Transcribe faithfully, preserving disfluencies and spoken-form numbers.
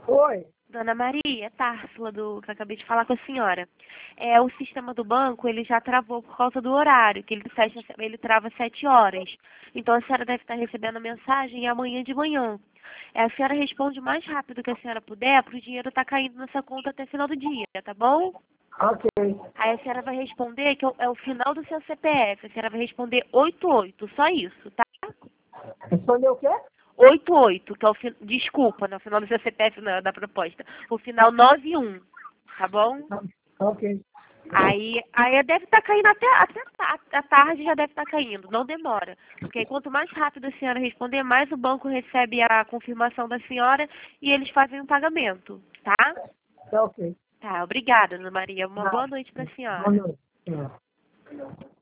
Oi. Dona Maria, é Társila, do que eu acabei de falar com a senhora. É, o sistema do banco, ele já travou por causa do horário, que ele fecha, ele trava sete horas. Então a senhora deve estar recebendo a mensagem amanhã de manhã. É, a senhora responde o mais rápido que a senhora puder, para o dinheiro estar caindo nessa conta até o final do dia, tá bom? Ok. Aí a senhora vai responder, que é o é o final do seu C P F, a senhora vai responder oito oito, só isso, tá? Respondeu o quê? oito oito, que é o fi... desculpa, no final do seu C P F não, da proposta. O final nove um, tá bom? Ok. Aí, aí deve estar caindo até, até ta- a tarde já deve estar caindo, não demora. Porque aí quanto mais rápido a senhora responder, mais o banco recebe a confirmação da senhora e eles fazem o pagamento, tá? Tá ok. Tá, obrigada, Ana Maria. Uma Nada. boa noite para a Boa senhora. noite. Tchau.